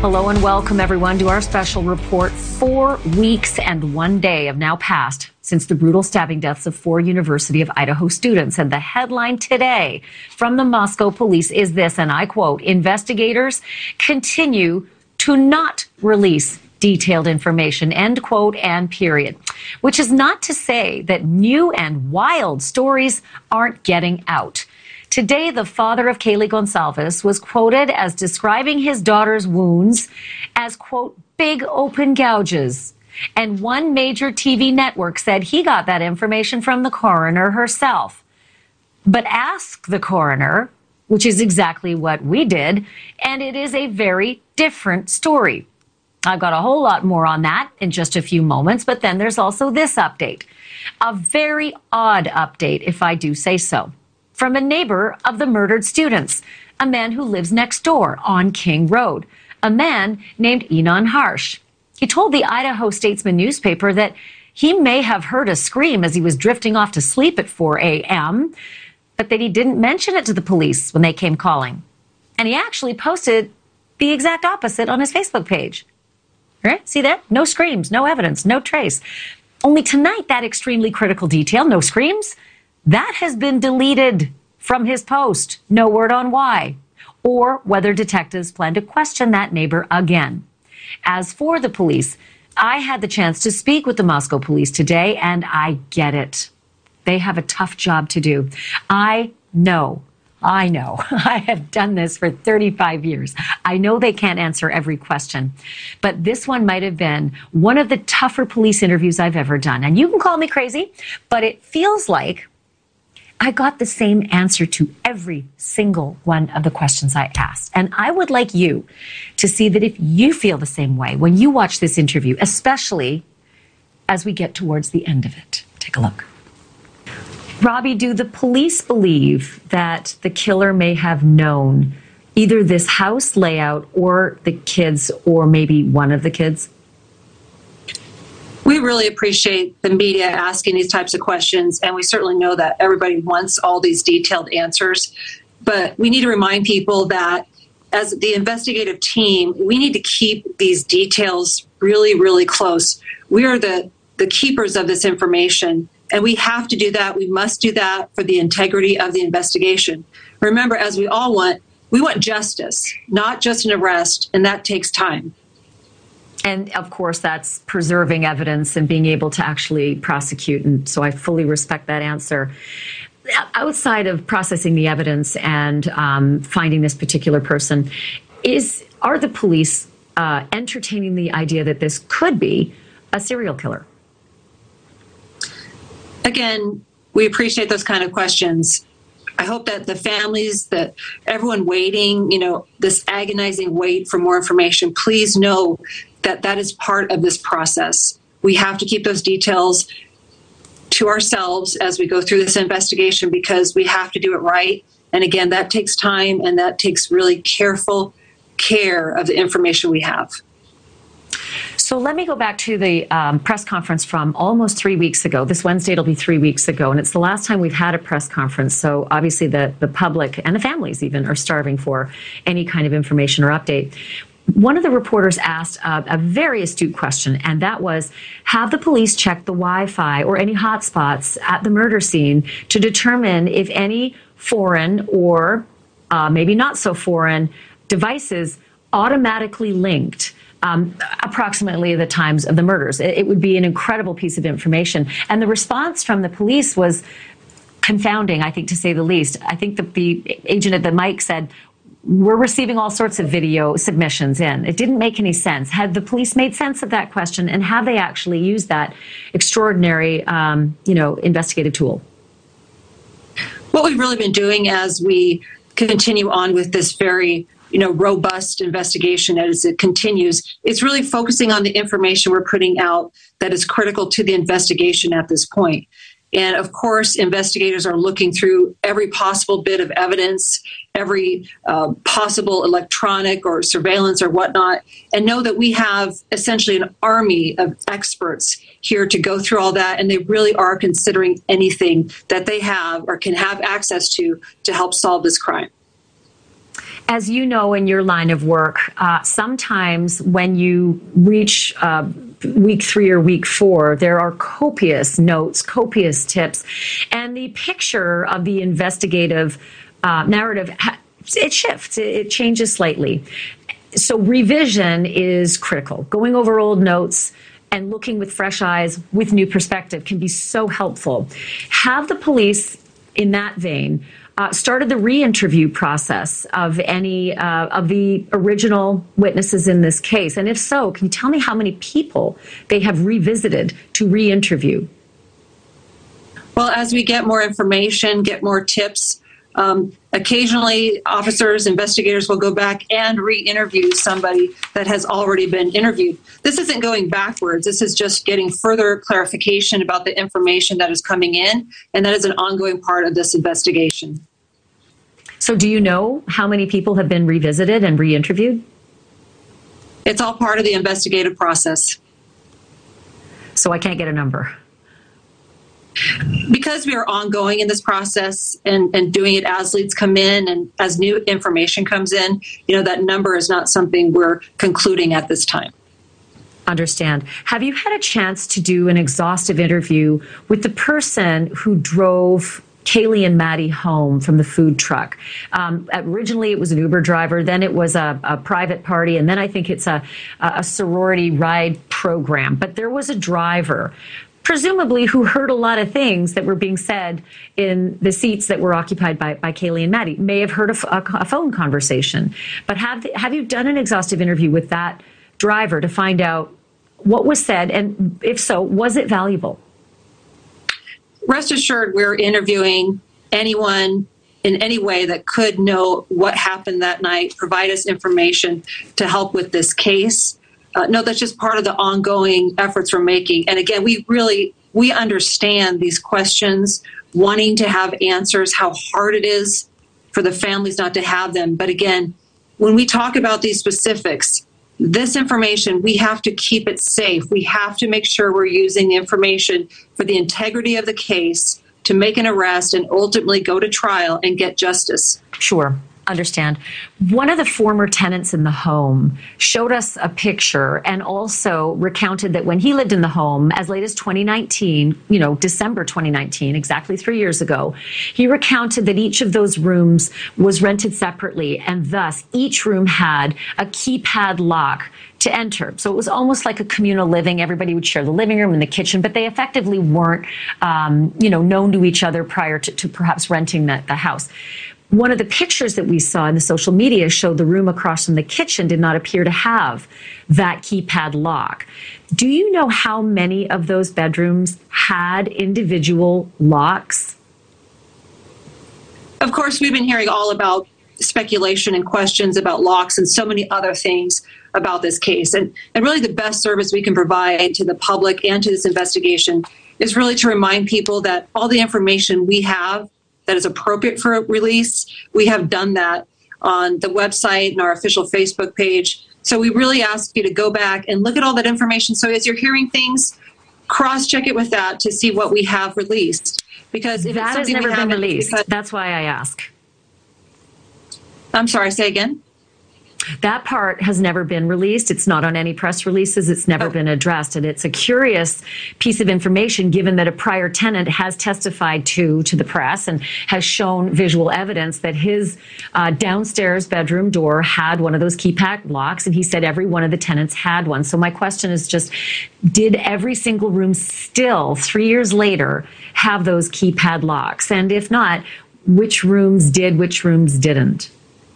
Hello and welcome, everyone, to our special report. 4 weeks and 1 day have now passed since the brutal stabbing deaths of 4 University of Idaho students. And the headline today from the Moscow police is this, and I quote, "Investigators continue to not release detailed information," end quote, and period. Which is not to say that new and wild stories aren't getting out. Today, the father of Kaylee Goncalves was quoted as describing his daughter's wounds as, quote, "big open gouges." And one major TV network said he got that information from the coroner herself. But ask the coroner, which is exactly what we did, and it is a very different story. I've got a whole lot more on that in just a few moments, but then there's also this update. A very odd update, if I do say so, from a neighbor of the murdered students, a man who lives next door on King Road, a man named Enon Harsh. He told the Idaho Statesman newspaper that he may have heard a scream as he was drifting off to sleep at 4 a.m., but that he didn't mention it to the police when they came calling. And he actually posted the exact opposite on his Facebook page. Right? See there? No screams, no evidence, no trace. Only tonight, that extremely critical detail, no screams, that has been deleted from his post. No word on why, or whether detectives plan to question that neighbor again. As for the police, I had the chance to speak with the Moscow police today, and I get it. They have a tough job to do. I know. I have done this for 35 years. I know they can't answer every question, but this one might have been one of the tougher police interviews I've ever done. And you can call me crazy, but it feels like I got the same answer to every single one of the questions I asked. And I would like you to see that if you feel the same way when you watch this interview, especially as we get towards the end of it. Take a look. Robbie, do the police believe that the killer may have known either this house layout or the kids, or maybe one of the kids? We really appreciate the media asking these types of questions, and we certainly know that everybody wants all these detailed answers. But we need to remind people that as the investigative team, we need to keep these details really, really close. We are the keepers of this information, and we have to do that. We must do that for the integrity of the investigation. Remember, as we all want, we want justice, not just an arrest, and that takes time. And of course, that's preserving evidence and being able to actually prosecute. And so I fully respect that answer. Outside of processing the evidence and finding this particular person, are the police entertaining the idea that this could be a serial killer? Again, we appreciate those kind of questions. I hope that the families, that everyone waiting, this agonizing wait for more information, please know that that is part of this process. We have to keep those details to ourselves as we go through this investigation, because we have to do it right. And again, that takes time, and that takes really careful care of the information we have. So let me go back to the press conference from almost 3 weeks ago. This Wednesday, it'll be 3 weeks ago, and it's the last time we've had a press conference. So obviously the public and the families even are starving for any kind of information or update. One of the reporters asked a very astute question, and that was, have the police checked the Wi-Fi or any hotspots at the murder scene to determine if any foreign or maybe not so foreign devices automatically linked approximately the times of the murders? It would be an incredible piece of information. And the response from the police was confounding, I think, to say the least. I think that the agent at the mic said, we're receiving all sorts of video submissions in. It didn't make any sense. Had the police made sense of that question, and have they actually used that extraordinary, investigative tool? What we've really been doing as we continue on with this very, robust investigation as it continues, is really focusing on the information we're putting out that is critical to the investigation at this point. And of course, investigators are looking through every possible bit of evidence, every possible electronic or surveillance or whatnot, and know that we have essentially an army of experts here to go through all that. And they really are considering anything that they have or can have access to help solve this crime. As you know, in your line of work, sometimes when you reach week 3 or week 4, there are copious notes, copious tips, and the picture of the investigative narrative, it shifts, it changes slightly. So revision is critical. Going over old notes and looking with fresh eyes, with new perspective, can be so helpful. Have the police, in that vein, started the re-interview process of any of the original witnesses in this case? And if so, can you tell me how many people they have revisited to re-interview? Well, as we get more information, get more tips, occasionally officers, investigators will go back and re-interview somebody that has already been interviewed. This isn't going backwards. This is just getting further clarification about the information that is coming in, and that is an ongoing part of this investigation. So do you know how many people have been revisited and re-interviewed? It's all part of the investigative process. So I can't get a number. Because we are ongoing in this process and doing it as leads come in and as new information comes in, that number is not something we're concluding at this time. Understand. Have you had a chance to do an exhaustive interview with the person who drove Kaylee and Maddie home from the food truck? Originally, it was an Uber driver. Then it was a private party. And then I think it's a sorority ride program. But there was a driver, presumably, who heard a lot of things that were being said in the seats that were occupied by Kaylee and Maddie, may have heard a phone conversation. But have you done an exhaustive interview with that driver to find out what was said? And if so, was it valuable? Rest assured, we're interviewing anyone in any way that could know what happened that night, provide us information to help with this case. No, that's just part of the ongoing efforts we're making. And again, we understand these questions, wanting to have answers, how hard it is for the families not to have them. But again, when we talk about these specifics, this information, we have to keep it safe. We have to make sure we're using the information for the integrity of the case to make an arrest and ultimately go to trial and get justice. Sure. Understand. One of the former tenants in the home showed us a picture and also recounted that when he lived in the home as late as 2019, December 2019, exactly 3 years ago, he recounted that each of those rooms was rented separately, and thus each room had a keypad lock to enter. So it was almost like a communal living. Everybody would share the living room and the kitchen, but they effectively weren't, known to each other prior to perhaps renting the house. One of the pictures that we saw in the social media showed the room across from the kitchen did not appear to have that keypad lock. Do you know how many of those bedrooms had individual locks? Of course, we've been hearing all about speculation and questions about locks and so many other things about this case. And really the best service we can provide to the public and to this investigation is really to remind people that all the information we have that is appropriate for release, we have done that on the website and our official Facebook page. So we really ask you to go back and look at all that information. So as you're hearing things, cross-check it with that to see what we have released. Because if that has never been released. That's why I ask. I'm sorry, say again? That part has never been released. It's not on any press releases. It's never been addressed. And it's a curious piece of information, given that a prior tenant has testified to the press and has shown visual evidence that his downstairs bedroom door had one of those keypad locks. And he said every one of the tenants had one. So my question is just, did every single room still, 3 years later, have those keypad locks? And if not, which rooms did, which rooms didn't?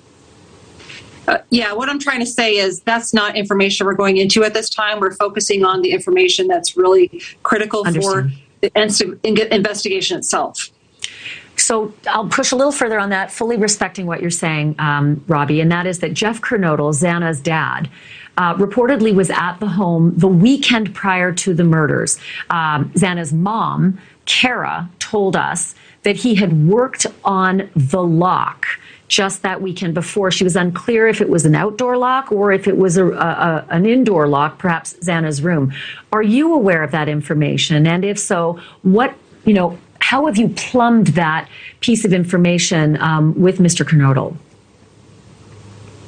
What I'm trying to say is that's not information we're going into at this time. We're focusing on the information that's really critical for the investigation itself. So I'll push a little further on that, fully respecting what you're saying, Robbie, and that is that Jeff Kernodle, Xana's dad, reportedly was at the home the weekend prior to the murders. Xana's mom, Kara, told us that he had worked on the lock just that weekend before. She was unclear if it was an outdoor lock or if it was an indoor lock, perhaps Xana's room. Are you aware of that information? And if so, how have you plumbed that piece of information with Mr. Kernodle?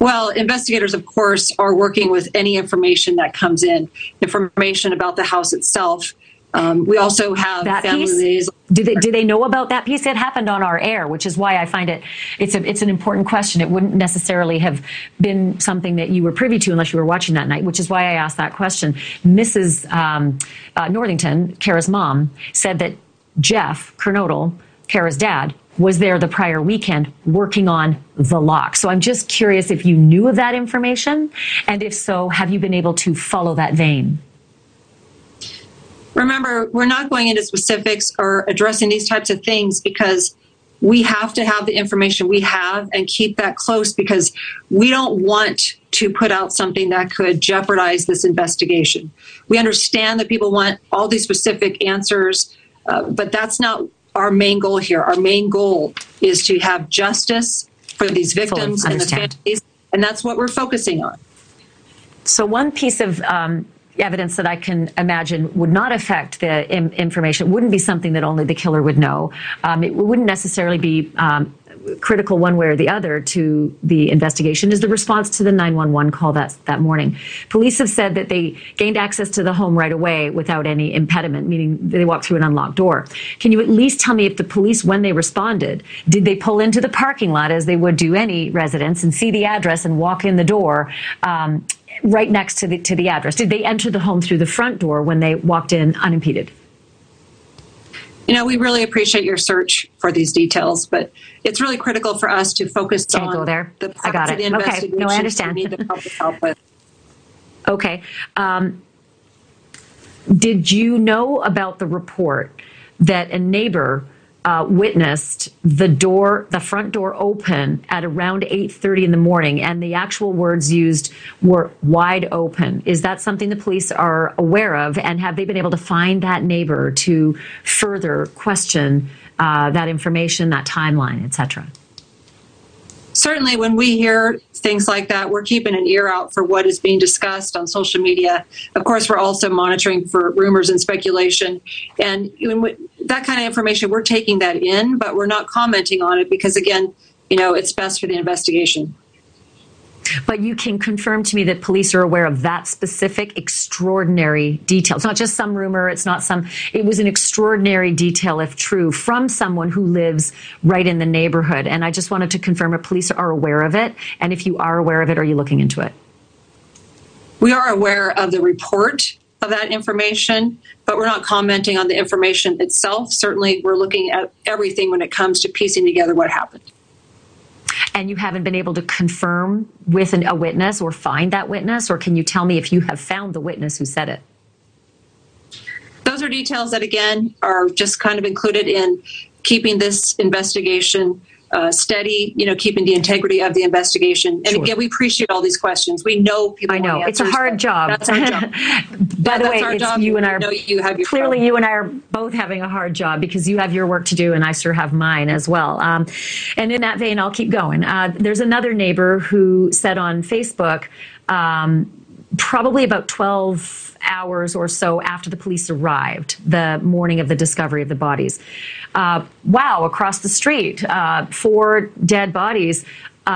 Well, investigators, of course, are working with any information that comes in, information about the house itself. We also have that family liaison. Do they know about that piece? It happened on our air, which is why I find it's an important question. It wouldn't necessarily have been something that you were privy to unless you were watching that night, which is why I asked that question. Mrs. Northington, Kara's mom, said that Jeff Kernodle, Kara's dad, was there the prior weekend working on the lock. So I'm just curious if you knew of that information, and if so, have you been able to follow that vein? Remember, we're not going into specifics or addressing these types of things because we have to have the information we have and keep that close, because we don't want to put out something that could jeopardize this investigation. We understand that people want all these specific answers, but that's not our main goal here. Our main goal is to have justice for these victims and the families, and that's what we're focusing on. So one piece of evidence that I can imagine would not affect the information, wouldn't be something that only the killer would know. It wouldn't necessarily be critical one way or the other to the investigation, is the response to the 911 call that morning. Police have said that they gained access to the home right away without any impediment, meaning they walked through an unlocked door. Can you at least tell me if the police, when they responded, did they pull into the parking lot as they would do any residence and see the address and walk in the door right next to the address? Did they enter the home through the front door when they walked in unimpeded? You know, we really appreciate your search for these details, but it's really critical for us to focus Can't on go there. the I got parts of the it. Okay. investigation No, I understand. we need the public help with. Okay. Did you know about the report that a neighbor witnessed the front door open at around 8:30 in the morning, and the actual words used were wide open? Is that something the police are aware of, and have they been able to find that neighbor to further question that information, that timeline, etc.? Certainly, when we hear things like that, we're keeping an ear out for what is being discussed on social media. Of course, we're also monitoring for rumors and speculation. And that kind of information, we're taking that in, but we're not commenting on it because, again, you know, it's best for the investigation. But you can confirm to me that police are aware of that specific extraordinary detail. It's not just some rumor. It was an extraordinary detail, if true, from someone who lives right in the neighborhood. And I just wanted to confirm if police are aware of it. And if you are aware of it, are you looking into it? We are aware of the report of that information, but we're not commenting on the information itself. Certainly, we're looking at everything when it comes to piecing together what happened. And you haven't been able to confirm with a witness or find that witness? Or can you tell me if you have found the witness who said it? Those are details that, again, are just kind of included in keeping this investigation steady, you know, keeping the integrity of the investigation. And Sure. again, we appreciate all these questions. We know people. I know it's a hard job. That's our job. By the way, it's you and I. Clearly, you and I are both having a hard job because you have your work to do, and I sure have mine as well. And in that vein, I'll keep going. There's another neighbor who said on Facebook, probably about 12 hours or so after the police arrived, the morning of the discovery of the bodies. Wow, across the street, 4 dead bodies,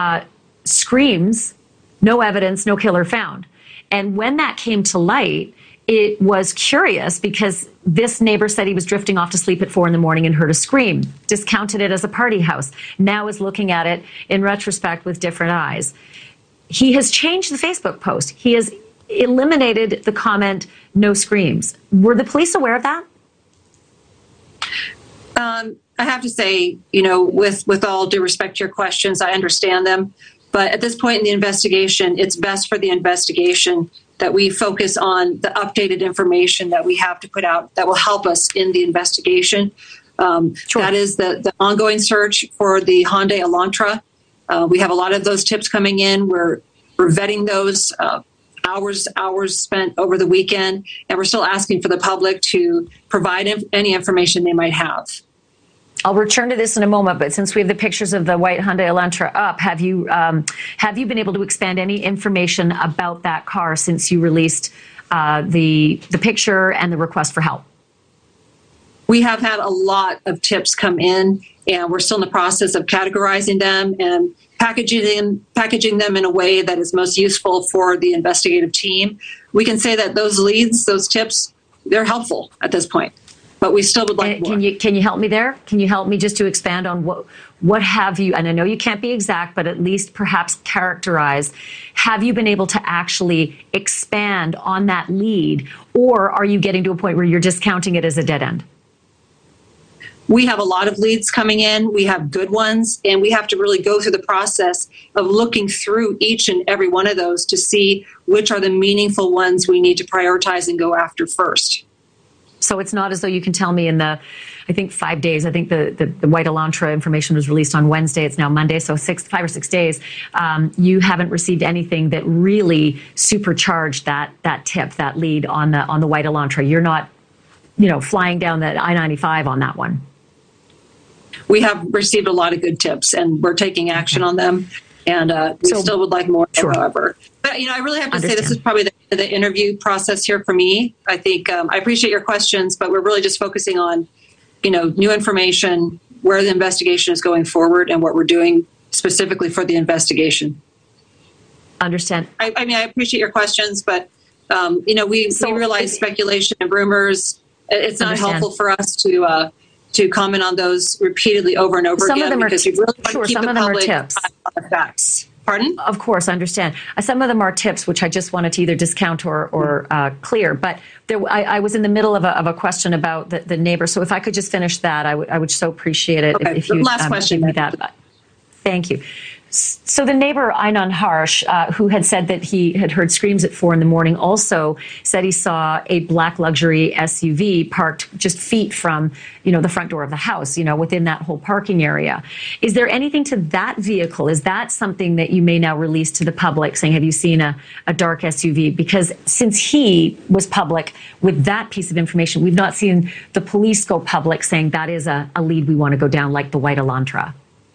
screams, no evidence, no killer found. And when that came to light, it was curious because this neighbor said he was drifting off to sleep at 4 a.m. and heard a scream, discounted it as a party house, now is looking at it in retrospect with different eyes. He has changed the Facebook post. He has eliminated the comment, no screams. Were the police aware of that? I have to say, you know, with all due respect to your questions, I understand them. But at this point in the investigation, it's best for the investigation that we focus on the updated information that we have to put out that will help us in the investigation. Sure. That is the ongoing search for the Hyundai Elantra. We have a lot of those tips coming in. We're vetting those hours spent over the weekend, and we're still asking for the public to provide any information they might have. I'll return to this in a moment, but since we have the pictures of the white Hyundai Elantra up, have you been able to expand any information about that car since you released the picture and the request for help? We have had a lot of tips come in, and we're still in the process of categorizing them and packaging them in a way that is most useful for the investigative team. We can say that those leads, those tips, they're helpful at this point, but we still would like more. Can you help me there? Can you help me just to expand on what have you, and I know you can't be exact, but at least perhaps characterize, have you been able to actually expand on that lead, or are you getting to a point where you're discounting it as a dead end? We have a lot of leads coming in. We have good ones, and we have to really go through the process of looking through each and every one of those to see which are the meaningful ones we need to prioritize and go after first. So it's not as though you can tell me in the, I think 5 days, I think the White Elantra information was released on Wednesday. It's now Monday. So 5 or 6 days, you haven't received anything that really supercharged that tip, that lead on the White Elantra. You're not, flying down that I-95 on that one. We have received a lot of good tips, and we're taking action on them. And we still would like more, sure. However. But, I really have to say this is probably the interview process here for me. I think I appreciate your questions, but we're really just focusing on, new information, where the investigation is going forward, and what we're doing specifically for the investigation. Understand. I appreciate your questions, but, we realize speculation and rumors. It's not helpful for us to comment on those repeatedly over and over again. Some of them are because we really want to keep some the of them are public tips. on the facts. Pardon? Of course, I understand. Some of them are tips, which I just wanted to either discount or clear. But I was in the middle of a question about the neighbor. So if I could just finish that, I would so appreciate it if you last question. Give me that. Thank you. So the neighbor, Einan Harsh, who had said that he had heard screams at 4 a.m, also said he saw a black luxury SUV parked just feet from, the front door of the house, within that whole parking area. Is there anything to that vehicle? Is that something that you may now release to the public, saying, have you seen a dark SUV? Because since he was public with that piece of information, we've not seen the police go public saying that is a lead we want to go down, like the White Elantra.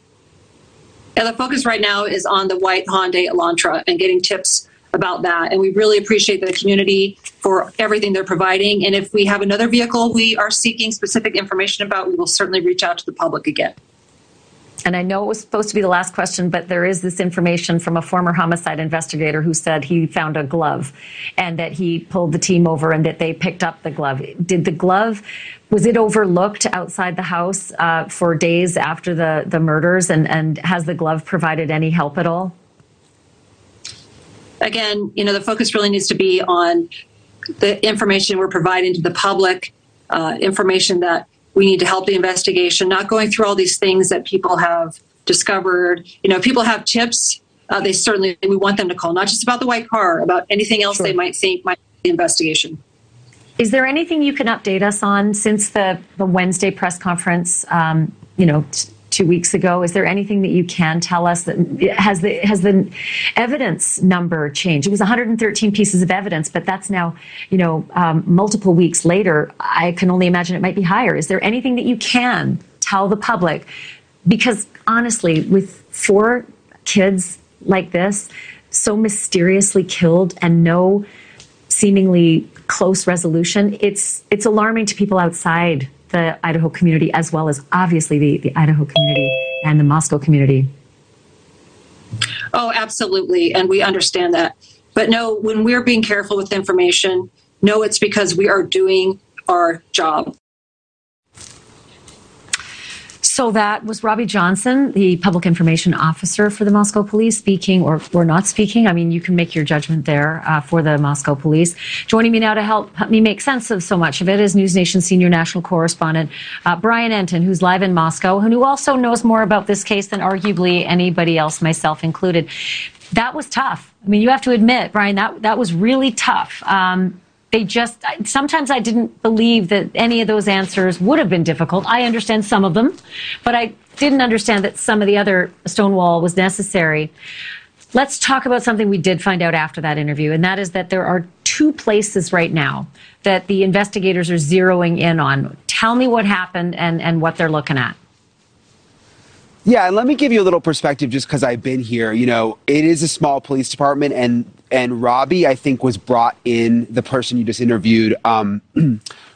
And the focus right now is on the white Hyundai Elantra and getting tips about that. And we really appreciate the community for everything they're providing. And if we have another vehicle we are seeking specific information about, we will certainly reach out to the public again. And I know it was supposed to be the last question, but there is this information from a former homicide investigator who said he found a glove and that he pulled the team over and that they picked up the glove. Did the glove, was it overlooked outside the house for days after the murders? And has the glove provided any help at all? Again, the focus really needs to be on the information we're providing to the public, information that we need to help the investigation, not going through all these things that people have discovered. If people have tips, we want them to call, not just about the white car, about anything else they might think might be the investigation. Is there anything you can update us on since the Wednesday press conference, 2 weeks ago? Is there anything that you can tell us that has the evidence number changed? It was 113 pieces of evidence, but that's now, multiple weeks later. I can only imagine it might be higher. Is there anything that you can tell the public? Because honestly, with 4 kids like this, so mysteriously killed and no seemingly close resolution, it's alarming to people outside the Idaho community, as well as obviously the Idaho community and the Moscow community. Oh, absolutely. And we understand that. But no, when we're being careful with information, no, it's because we are doing our job. So that was Robbie Johnson, the public information officer for the Moscow Police, speaking or not speaking. I mean, you can make your judgment there for the Moscow Police. Joining me now to help me make sense of so much of it is News Nation senior national correspondent Brian Entin, who's live in Moscow, and who also knows more about this case than arguably anybody else, myself included. That was tough. I mean, you have to admit, Brian, that was really tough. Sometimes I didn't believe that any of those answers would have been difficult. I understand some of them, but I didn't understand that some of the other Stonewall was necessary. Let's talk about something we did find out after that interview, and that is that there are 2 places right now that the investigators are zeroing in on. Tell me what happened and what they're looking at. Yeah, and let me give you a little perspective just because I've been here. It is a small police department, and Robbie, I think, was brought in, the person you just interviewed,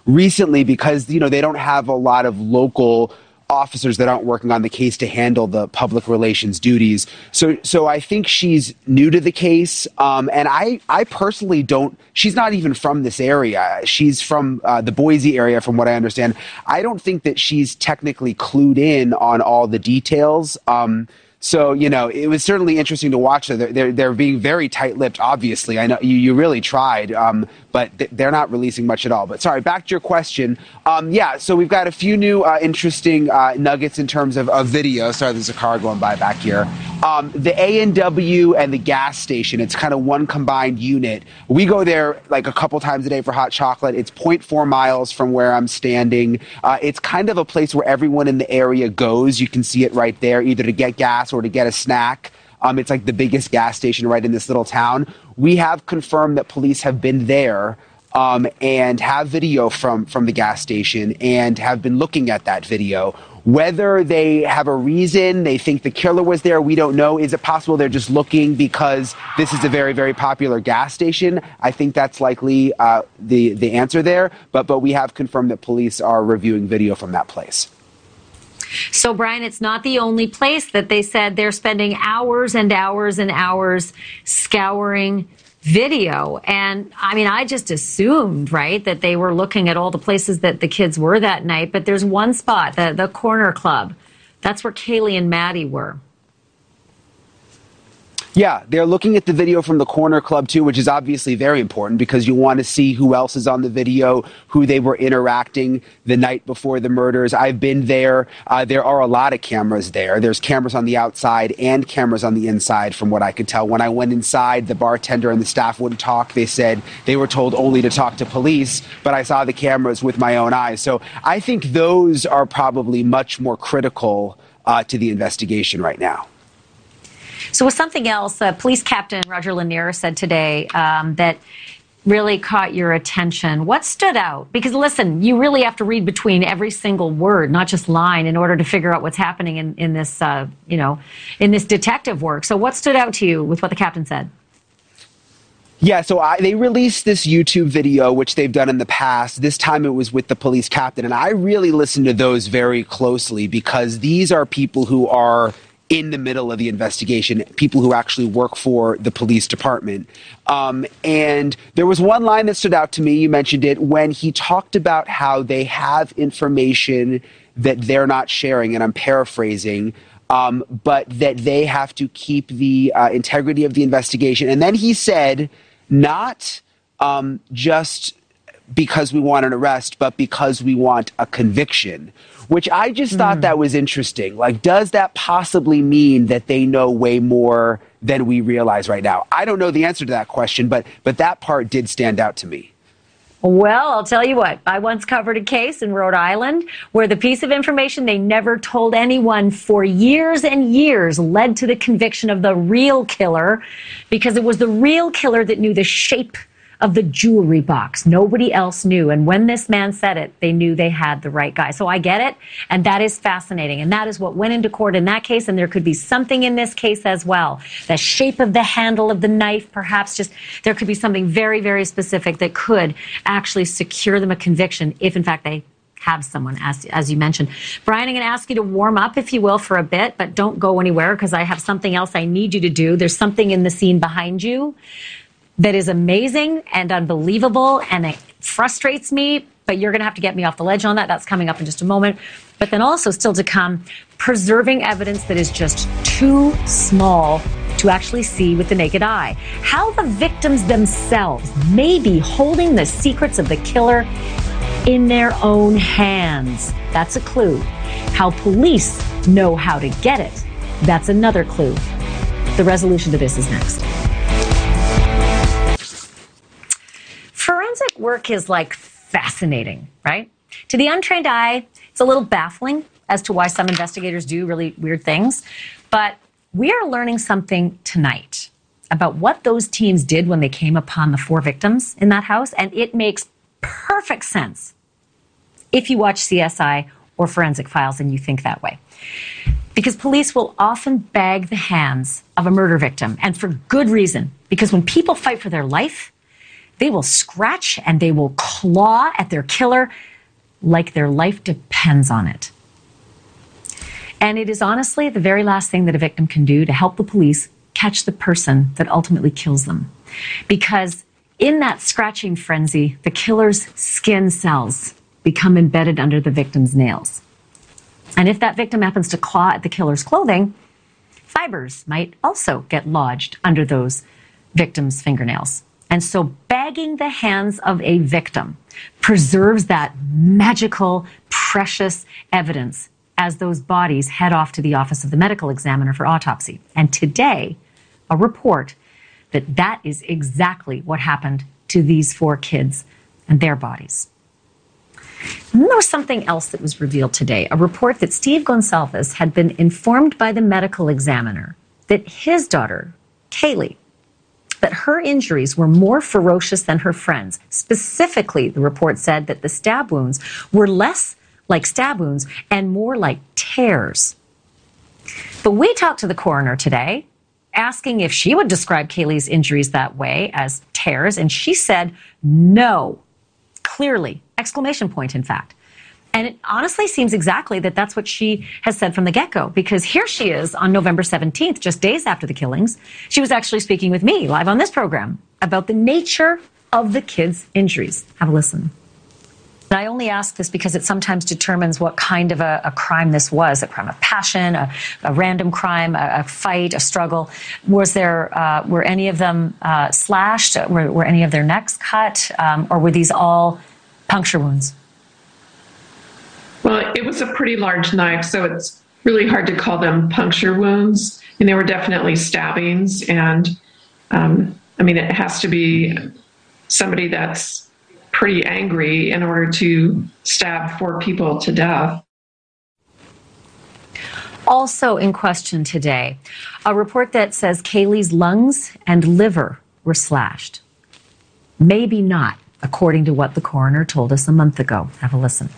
recently because, they don't have a lot of local officers that aren't working on the case to handle the public relations duties. So I think she's new to the case. And I personally she's not even from this area. She's from the Boise area, from what I understand. I don't think that she's technically clued in on all the details. So, it was certainly interesting to watch. They're being very tight-lipped, obviously. I know you really tried, but they're not releasing much at all. But sorry, back to your question. So we've got a few new interesting nuggets in terms of video. Sorry, there's a car going by back here. The A&W and the gas station, it's kind of one combined unit. We go there like a couple times a day for hot chocolate. It's 0.4 miles from where I'm standing. It's kind of a place where everyone in the area goes. You can see it right there, either to get gas or to get a snack. It's like the biggest gas station right in this little town. We have confirmed that police have been there and have video from the gas station and have been looking at that video. Whether they have a reason, they think the killer was there, we don't know. Is it possible they're just looking because this is a very, very popular gas station? I think that's likely the answer there. But we have confirmed that police are reviewing video from that place. So, Brian, it's not the only place that they said they're spending hours and hours and hours scouring video. And I mean, I just assumed, right, that they were looking at all the places that the kids were that night. But there's one spot, the Corner Club. That's where Kaylee and Maddie were. Yeah, they're looking at the video from the Corner Club, too, which is obviously very important because you want to see who else is on the video, who they were interacting the night before the murders. I've been there. There are a lot of cameras there. There's cameras on the outside and cameras on the inside, from what I could tell. When I went inside, the bartender and the staff wouldn't talk. They said they were told only to talk to police, but I saw the cameras with my own eyes. So I think those are probably much more critical to the investigation right now. So with something else, Police Captain Roger Lanier said today that really caught your attention. What stood out? Because listen, you really have to read between every single word, not just line, in order to figure out what's happening in this, in this detective work. So what stood out to you with what the captain said? Yeah, so they released this YouTube video, which they've done in the past. This time it was with the police captain. And I really listened to those very closely because these are people who are in the middle of the investigation, people who actually work for the police department. And there was one line that stood out to me, you mentioned it, when he talked about how they have information that they're not sharing, and I'm paraphrasing, but that they have to keep the integrity of the investigation. And then he said, not just because we want an arrest, but because we want a conviction, which I just thought that was interesting. Like, does that possibly mean that they know way more than we realize right now? I don't know the answer to that question, but that part did stand out to me. Well, I'll tell you what, I once covered a case in Rhode Island where the piece of information they never told anyone for years and years led to the conviction of the real killer, because it was the real killer that knew the shape of the jewelry box. Nobody else knew. And when this man said it, they knew they had the right guy. So I get it. And that is fascinating. And that is what went into court in that case. And there could be something in this case as well. The shape of the handle of the knife, perhaps just there could be something very, very specific that could actually secure them a conviction if, in fact, they have someone, as you mentioned. Brian, I'm going to ask you to warm up, if you will, for a bit, but don't go anywhere because I have something else I need you to do. There's something in the scene behind you that is amazing and unbelievable, and it frustrates me, but you're going to have to get me off the ledge on that. That's coming up in just a moment. But then also, still to come, preserving evidence that is just too small to actually see with the naked eye. How the victims themselves may be holding the secrets of the killer in their own hands. That's a clue. How police know how to get it. That's another clue. The resolution to this is next. Forensic work is like fascinating, right? To the untrained eye, it's a little baffling as to why some investigators do really weird things. But we are learning something tonight about what those teams did when they came upon the 4 victims in that house. And it makes perfect sense if you watch CSI or Forensic Files and you think that way. Because police will often bag the hands of a murder victim, and for good reason. Because when people fight for their life, They will scratch and they will claw at their killer like their life depends on it. And it is honestly the very last thing that a victim can do to help the police catch the person that ultimately kills them. Because in that scratching frenzy, the killer's skin cells become embedded under the victim's nails. And if that victim happens to claw at the killer's clothing, fibers might also get lodged under those victims' fingernails. And so bagging the hands of a victim preserves that magical, precious evidence as those bodies head off to the office of the medical examiner for autopsy. And today, a report that is exactly what happened to these 4 kids and their bodies. And there was something else that was revealed today, a report that Steve Gonsalves had been informed by the medical examiner that his daughter, Kaylee, that her injuries were more ferocious than her friends. Specifically, the report said that the stab wounds were less like stab wounds and more like tears. But we talked to the coroner today, asking if she would describe Kaylee's injuries that way, as tears, and she said no. Clearly, exclamation point, in fact. And it honestly seems exactly that that's what she has said from the get-go, because here she is on November 17th, just days after the killings. She was actually speaking with me live on this program about the nature of the kids' injuries. Have a listen. And I only ask this because it sometimes determines what kind of a crime this was, a crime of passion, a random crime, a fight, a struggle. Was there, were any of them slashed? Were any of their necks cut? Or were these all puncture wounds? Well, it was a pretty large knife, so it's really hard to call them puncture wounds. And they were definitely stabbings. And it has to be somebody that's pretty angry in order to stab 4 people to death. Also in question today, a report that says Kaylee's lungs and liver were slashed. Maybe not, according to what the coroner told us a month ago. Have a listen.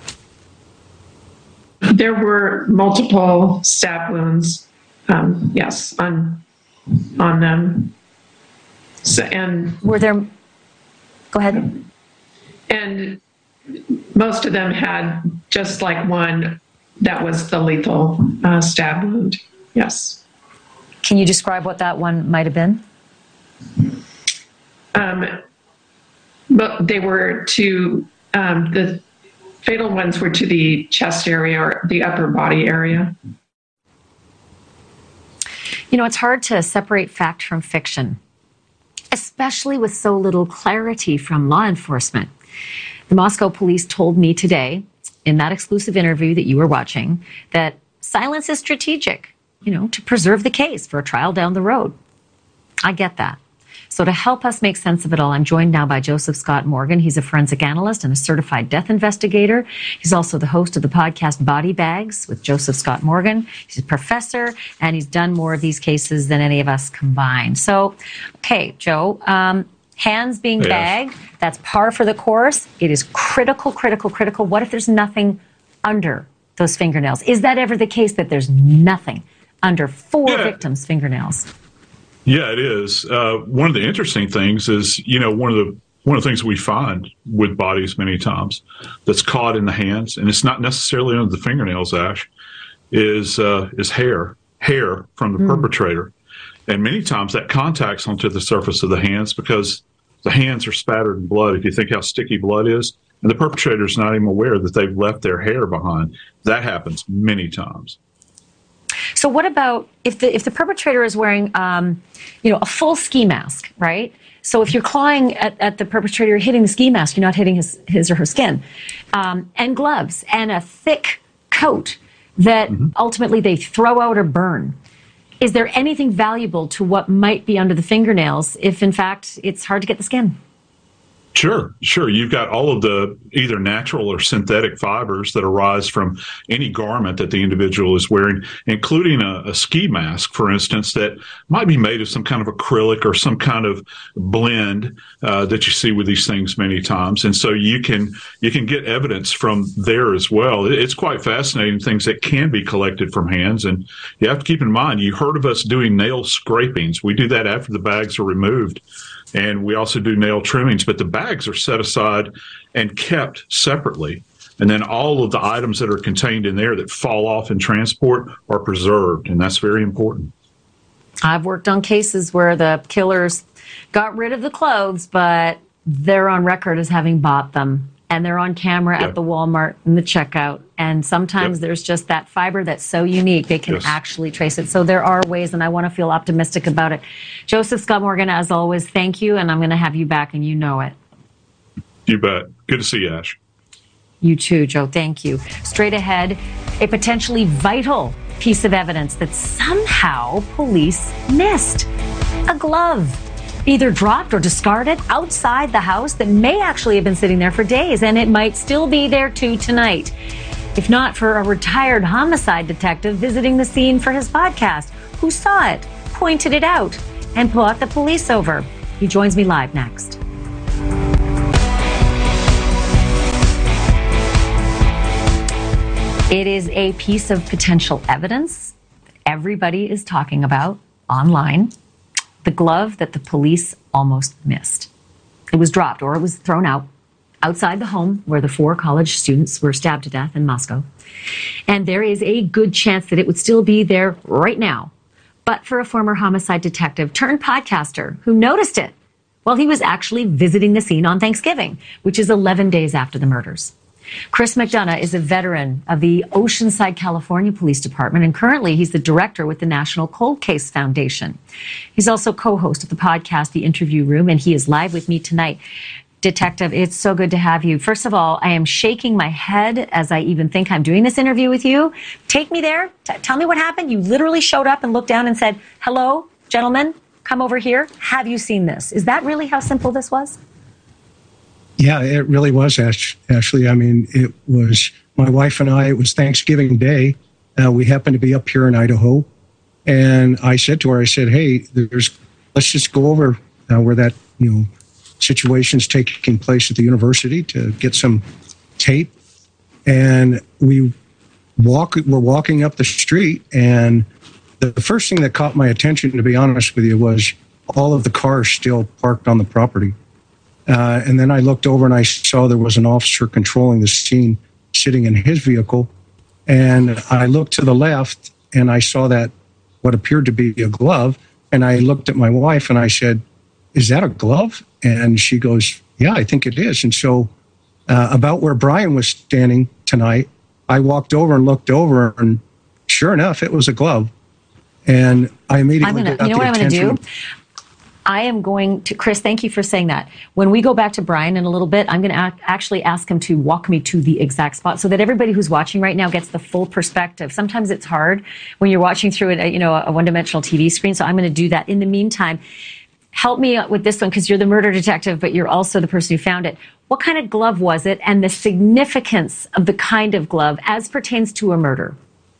There were multiple stab wounds, yes, on them. So, and were there? Go ahead. And most of them had just like one that was the lethal stab wound. Yes. Can you describe what that one might have been? But they were to the fatal ones were to the chest area or the upper body area. You know, it's hard to separate fact from fiction, especially with so little clarity from law enforcement. The Moscow police told me today, in that exclusive interview that you were watching, that silence is strategic, to preserve the case for a trial down the road. I get that. So to help us make sense of it all, I'm joined now by Joseph Scott Morgan. He's a forensic analyst and a certified death investigator. He's also the host of the podcast Body Bags with Joseph Scott Morgan. He's a professor, and he's done more of these cases than any of us combined. So, okay, Joe, hands being bagged, that's par for the course. It is critical. What if there's nothing under those fingernails? Is that ever the case, that there's nothing under 4 victims' fingernails? Yeah, it is. One of the interesting things is, one of the things we find with bodies many times that's caught in the hands, and it's not necessarily under the fingernails, Ash, is hair from the perpetrator. And many times that contacts onto the surface of the hands because the hands are spattered in blood. If you think how sticky blood is, and the perpetrator is not even aware that they've left their hair behind. That happens many times. So what about if the perpetrator is wearing, a full ski mask, right? So if you're clawing at the perpetrator, you're hitting the ski mask, you're not hitting his or her skin, and gloves and a thick coat that ultimately they throw out or burn. Is there anything valuable to what might be under the fingernails if, in fact, it's hard to get the skin? Sure. You've got all of the either natural or synthetic fibers that arise from any garment that the individual is wearing, including a ski mask, for instance, that might be made of some kind of acrylic or some kind of blend that you see with these things many times. And so you can get evidence from there as well. It's quite fascinating, things that can be collected from hands. And you have to keep in mind, you heard of us doing nail scrapings. We do that after the bags are removed. And we also do nail trimmings, but the bags are set aside and kept separately. And then all of the items that are contained in there that fall off in transport are preserved, and that's very important. I've worked on cases where the killers got rid of the clothes, but they're on record as having bought them. And they're on camera at the Walmart in the checkout. And sometimes there's just that fiber that's so unique, they can actually trace it. So there are ways, and I want to feel optimistic about it. Joseph Scott Morgan, as always, thank you. And I'm going to have you back, and you know it. You bet. Good to see you, Ash. You too, Joe. Thank you. Straight ahead, a potentially vital piece of evidence that somehow police missed. A glove, either dropped or discarded outside the house that may actually have been sitting there for days, and it might still be there too tonight. If not for a retired homicide detective visiting the scene for his podcast, who saw it, pointed it out, and brought the police over. He joins me live next. It is a piece of potential evidence everybody is talking about online. The glove that the police almost missed. It was dropped, or it was thrown out outside the home where the 4 college students were stabbed to death in Moscow. And there is a good chance that it would still be there right now, but for a former homicide detective turned podcaster who noticed it while he was actually visiting the scene on Thanksgiving, which is 11 days after the murders. Chris McDonough is a veteran of the Oceanside, California Police Department, and currently he's the director with the National Cold Case Foundation. He's also co-host of the podcast, The Interview Room, and he is live with me tonight. Detective, it's so good to have you. First of all, I am shaking my head as I even think I'm doing this interview with you. Take me there. Tell me what happened. You literally showed up and looked down and said, "Hello, gentlemen, come over here. Have you seen this?" Is that really how simple this was? Yeah, it really was, Ashley. I mean, it was my wife and I, it was Thanksgiving Day. We happened to be up here in Idaho. And I said to her, I said, hey, let's just go over where that, situation's taking place at the university to get some tape. And we're walking up the street. And the first thing that caught my attention, to be honest with you, was all of the cars still parked on the property. And then I looked over and I saw there was an officer controlling the scene sitting in his vehicle. And I looked to the left and I saw that what appeared to be a glove. And I looked at my wife and I said, "Is that a glove?" And she goes, "Yeah, I think it is." And so about where Brian was standing tonight, I walked over and looked over, and sure enough, it was a glove. And I immediately got the attention. You know what I'm going to do? I am going to, Chris, thank you for saying that. When we go back to Brian in a little bit, I'm going to actually ask him to walk me to the exact spot so that everybody who's watching right now gets the full perspective. Sometimes it's hard when you're watching through a one-dimensional TV screen, so I'm going to do that. In the meantime, help me with this one, because you're the murder detective, but you're also the person who found it. What kind of glove was it, and the significance of the kind of glove as pertains to a murder?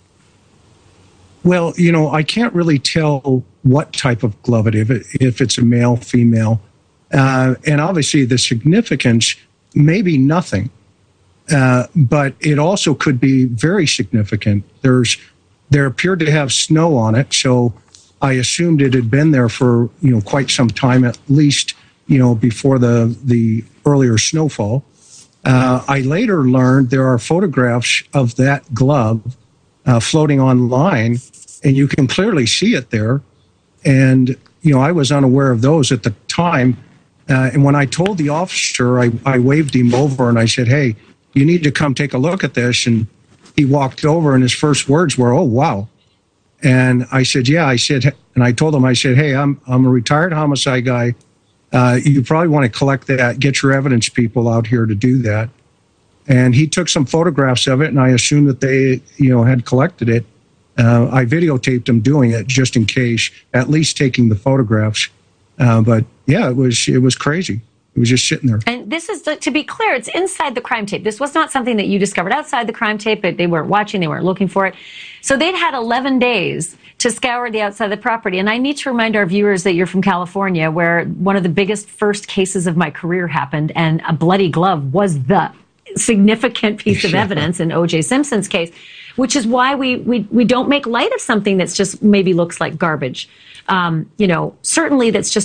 Well, I can't really tell what type of glove it is, if it's a male, female. And obviously the significance may be nothing, but it also could be very significant. There appeared to have snow on it, so I assumed it had been there for, quite some time, at least, before the earlier snowfall. I later learned there are photographs of that glove floating online, and you can clearly see it there. And, I was unaware of those at the time. And when I told the officer, I waved him over and I said, "Hey, you need to come take a look at this." And he walked over and his first words were, "Oh, wow." And I said, "Yeah," and I told him, I said, "Hey, I'm a retired homicide guy. You probably want to collect that, get your evidence people out here to do that." And he took some photographs of it, and I assumed that they, had collected it. I videotaped them doing it just in case, at least taking the photographs. But yeah, it was crazy. It was just sitting there. And this is, to be clear, it's inside the crime tape. This was not something that you discovered outside the crime tape, but they weren't watching, they weren't looking for it. So they'd had 11 days to scour the outside of the property. And I need to remind our viewers that you're from California, where one of the biggest first cases of my career happened, and a bloody glove was the significant piece of evidence in O.J. Simpson's case, which is why we don't make light of something that's just maybe looks like garbage. Certainly that's just a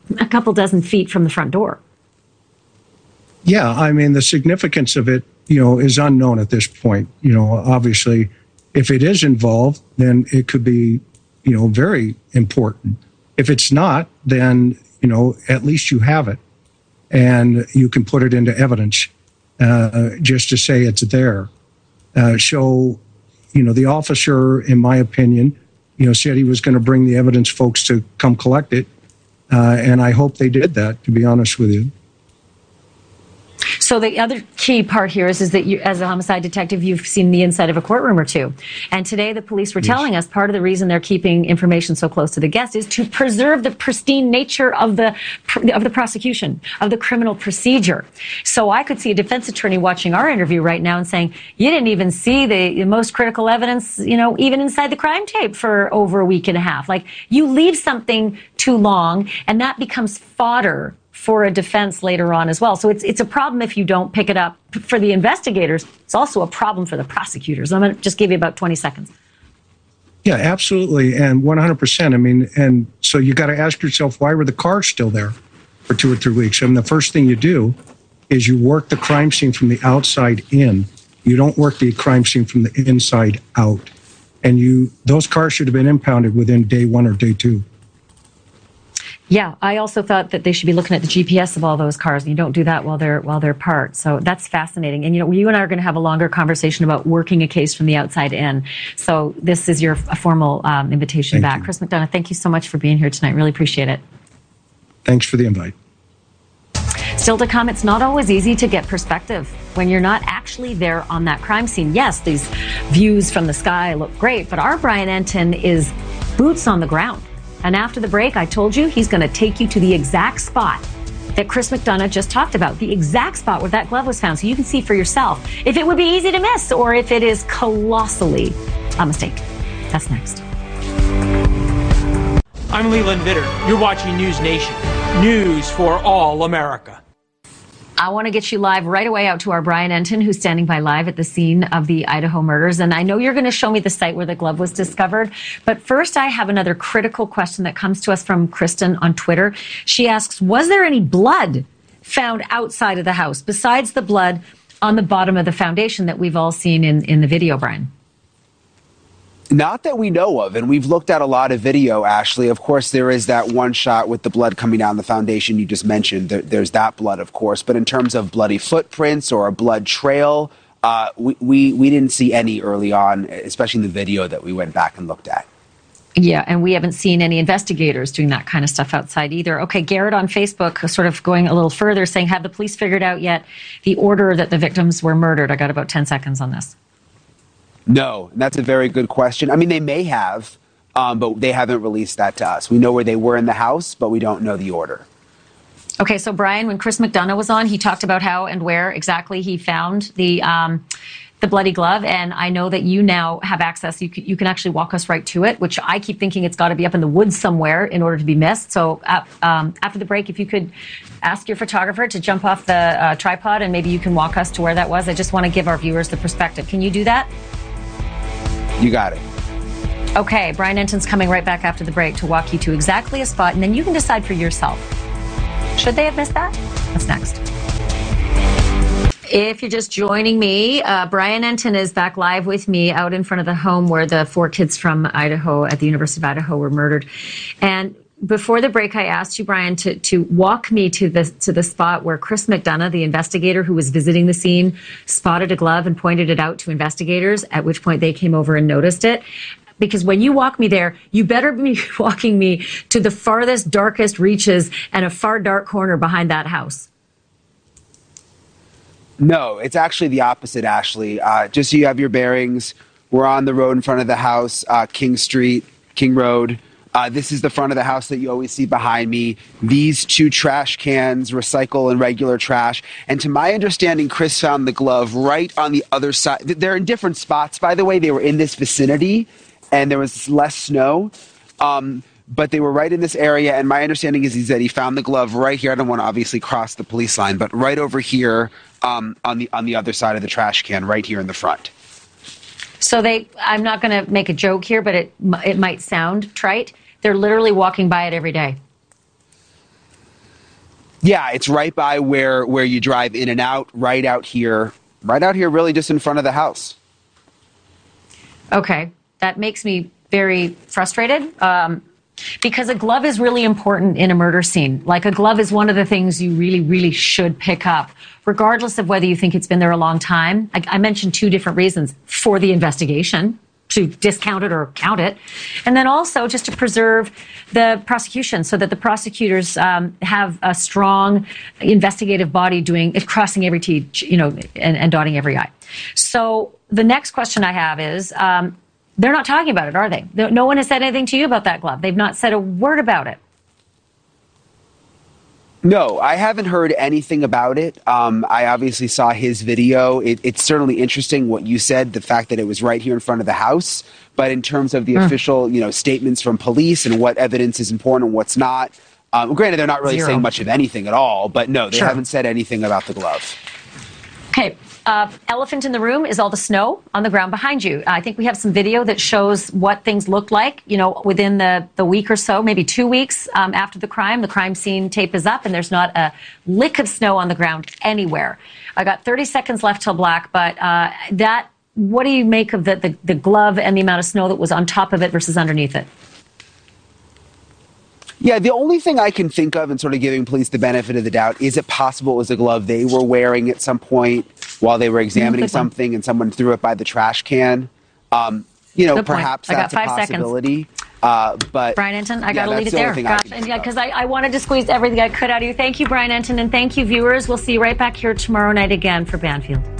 a couple dozen feet from the front door. Yeah, I mean, the significance of it, is unknown at this point. Obviously, if it is involved, then it could be, very important. If it's not, then, at least you have it and you can put it into evidence just to say it's there. So, the officer, in my opinion, said he was going to bring the evidence folks to come collect it. And I hope they did that, to be honest with you. So the other key part here is that you, as a homicide detective, you've seen the inside of a courtroom or two. And today the police were telling us part of the reason they're keeping information so close to the guest is to preserve the pristine nature of the prosecution, of the criminal procedure. So I could see a defense attorney watching our interview right now and saying, you didn't even see the most critical evidence, even inside the crime tape for over a week and a half. Like, you leave something too long and that becomes fodder for a defense later on as well. So it's a problem if you don't pick it up for the investigators. It's also a problem for the prosecutors. I'm going to just give you about 20 seconds. Yeah, absolutely. And 100%. I mean, and so you got to ask yourself, why were the cars still there for 2 or 3 weeks? I mean, the first thing you do is you work the crime scene from the outside in. You don't work the crime scene from the inside out. And those cars should have been impounded within day 1 or day 2. Yeah, I also thought that they should be looking at the GPS of all those cars, and you don't do that while they're parked. So that's fascinating. And you and I are going to have a longer conversation about working a case from the outside in. So this is your formal invitation back. You. Chris McDonough, thank you so much for being here tonight. Really appreciate it. Thanks for the invite. Still to come, it's not always easy to get perspective when you're not actually there on that crime scene. Yes, these views from the sky look great, but our Brian Entin is boots on the ground. And after the break, I told you he's going to take you to the exact spot that Chris McDonough just talked about, the exact spot where that glove was found, so you can see for yourself if it would be easy to miss or if it is colossally a mistake. That's next. I'm Leland Vitter. You're watching News Nation. News for all America. I want to get you live right away out to our Brian Entin, who's standing by live at the scene of the Idaho murders. And I know you're going to show me the site where the glove was discovered. But first, I have another critical question that comes to us from Kristen on Twitter. She asks, was there any blood found outside of the house besides the blood on the bottom of the foundation that we've all seen in the video, Brian? Not that we know of, and we've looked at a lot of video, Ashley. Of course, there is that one shot with the blood coming down the foundation you just mentioned. There's that blood, of course. But in terms of bloody footprints or a blood trail, we didn't see any early on, especially in the video that we went back and looked at. Yeah, and we haven't seen any investigators doing that kind of stuff outside either. Okay, Garrett on Facebook sort of going a little further, saying, have the police figured out yet the order that the victims were murdered? I got about 10 seconds on this. No, and that's a very good question. I mean, they may have, but they haven't released that to us. We know where they were in the house, but we don't know the order. Okay, so Brian, when Chris McDonough was on, he talked about how and where exactly he found the bloody glove, and I know that you now have access. You can actually walk us right to it, which I keep thinking it's got to be up in the woods somewhere in order to be missed. So after the break, if you could ask your photographer to jump off the tripod and maybe you can walk us to where that was. I just want to give our viewers the perspective. Can you do that? You got it. Okay, Brian Entin's coming right back after the break to walk you to exactly a spot, and then you can decide for yourself. Should they have missed that? That's next. If you're just joining me, Brian Entin is back live with me out in front of the home where the 4 kids from Idaho at the University of Idaho were murdered. And before the break, I asked you, Brian, to walk me to the spot where Chris McDonough, the investigator who was visiting the scene, spotted a glove and pointed it out to investigators, at which point they came over and noticed it. Because when you walk me there, you better be walking me to the farthest, darkest reaches and a far dark corner behind that house. No, it's actually the opposite, Ashley. Just so you have your bearings, we're on the road in front of the house, King Road. This is the front of the house that you always see behind me. These 2 trash cans, recycle and regular trash. And to my understanding, Chris found the glove right on the other side. They're in different spots, by the way. They were in this vicinity, and there was less snow. But they were right in this area, and my understanding is that he found the glove right here. I don't want to obviously cross the police line, but right over here on the other side of the trash can, right here in the front. So I'm not going to make a joke here, but it might sound trite. They're literally walking by it every day. Yeah, it's right by where you drive in and out, right out here, really just in front of the house. Okay, that makes me very frustrated because a glove is really important in a murder scene. Like, a glove is one of the things you really, really should pick up, regardless of whether you think it's been there a long time. I mentioned two different reasons: for the investigation, to discount it or count it, and then also just to preserve the prosecution, so that the prosecutors have a strong investigative body crossing every T, and dotting every I. So the next question I have is, they're not talking about it, are they? No one has said anything to you about that glove. They've not said a word about it. No, I haven't heard anything about it. I obviously saw his video. It's certainly interesting what you said, the fact that it was right here in front of the house. But in terms of the official, statements from police and what evidence is important and what's not, granted, they're not really saying much of anything at all. But no, they haven't said anything about the glove. Okay. Elephant in the room is all the snow on the ground behind you. I think we have some video that shows what things look like, within the week or so, maybe 2 weeks after the crime. The crime scene tape is up and there's not a lick of snow on the ground anywhere. I got 30 seconds left till black, but what do you make of the glove and the amount of snow that was on top of it versus underneath it? Yeah, the only thing I can think of in sort of giving police the benefit of the doubt, is it possible it was a glove they were wearing at some point while they were examining something and someone threw it by the trash can? Perhaps that's a possibility. But Brian Entin, I got to leave it there. Gosh, because I wanted to squeeze everything I could out of you. Thank you, Brian Entin, and thank you, viewers. We'll see you right back here tomorrow night again for Banfield.